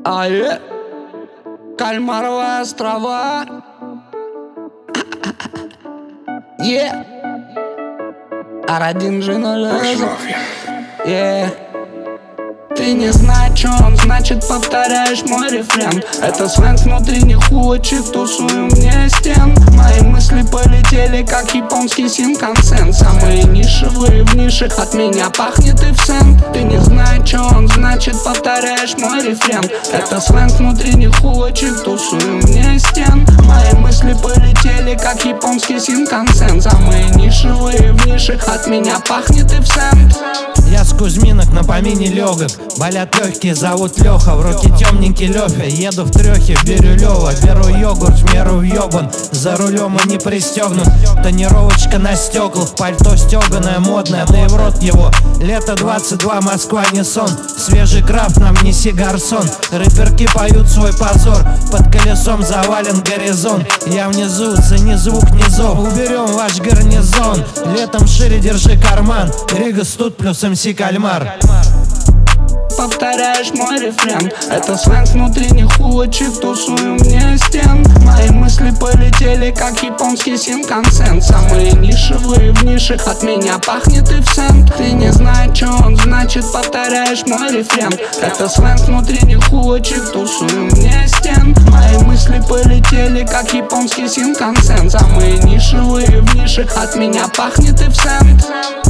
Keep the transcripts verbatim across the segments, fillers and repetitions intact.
Алле, Кальмаровые острова. Е, ар один джи ноль. Е. Ты не знаешь, что он значит, повторяешь мой рефрен. Это сленг внутренних улочек, тусую мне стен. Мои мысли полетели, как японский синкансен. Самые нишевые в нише, от меня пахнет и в сент. Ты не знаешь, что он значит, повторяешь мой рефрен. Это сленг внутренних улочек, тусую мне стен. Мои мысли полетели, как японский синкансен. Самые нишевые в нише, от меня пахнет и в сент. Я с Кузьминок на помине легок. Болят легкие, зовут Леха. В руке темненький Лёфя. Еду в трёхе, беру Лёва. Беру йогурт, в меру въебан. За рулем и не пристегнут. Тонировочка на стеклах. Пальто стеганое, модное, да и в рот его. Лето двадцать два, Москва не сон. Свежий крафт, нам не сигарсон. Рэперки поют свой позор. Под колесом завален горизонт. Я внизу, цени звук, не зов. Уберем ваш гарнизон. Летом шире держи карман. Ригас тут плюс эм си Кальмар. Повторяешь мой рефрен. Это сленг внутренних улочек, тусую мне стен. Мои мысли полетели, как японский синкансен. Самые нишевые в нише, от меня пахнет и в сент. Ты не знаешь, что он значит, повторяешь мой рефрен. Это сленг внутренних улочек, тусую мне стен. Мои мысли полетели, как японский синкансен. Самые нишевые в нише, от меня пахнет и в сент.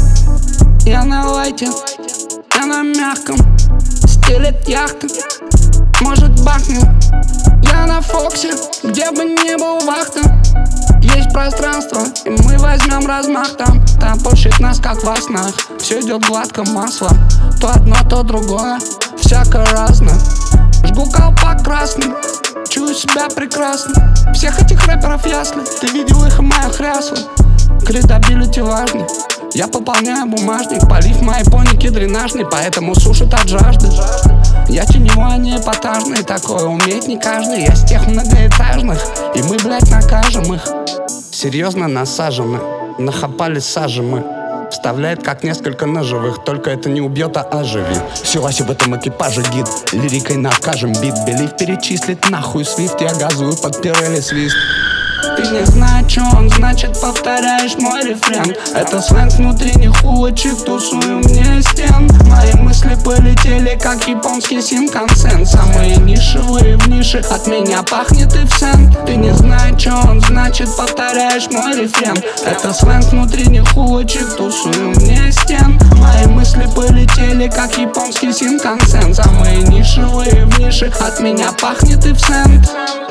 Я на лайте, я на мягком, стелет яхта, может бахнет. Я на Фоксе, где бы ни был вахта. Есть пространство, и мы возьмем размах там. Там пушит нас, как во снах. Все идет гладко, масло. То одно, то другое, всякое разное. Жгу колпак красный, чую себя прекрасно. Всех этих рэперов ясно, ты видел их и моих рясла. Кредабилити важный. Я пополняю бумажник, полив моей поники дренажный, поэтому сушит от жажды. Я теневой, а не эпатажный, такое умеет не каждый. Я с тех многоэтажных, и мы, блять, накажем их. Серьезно насажены, нахапали сажи мы. Вставляет как несколько ножевых, только это не убьет, а оживит. Силаси в этом экипаже гид, лирикой накажем бит. Белив перечислит нахуй свифт, я газую под пирели свист. Ты не знаешь, что он значит, повторяешь мой рефрен. Это сленг внутренних улочек, тусую мне стен. Мои мысли полетели, как японский синкансен. Самые нишевые в нише, от меня пахнет и в сент. Ты не знаешь, что он значит, повторяешь мой рефрен. Это сленг внутренних улочек, тусую мне стен. Мои мысли полетели, как японский синкансен. Самые нишевые в нише, от меня пахнет и в сент.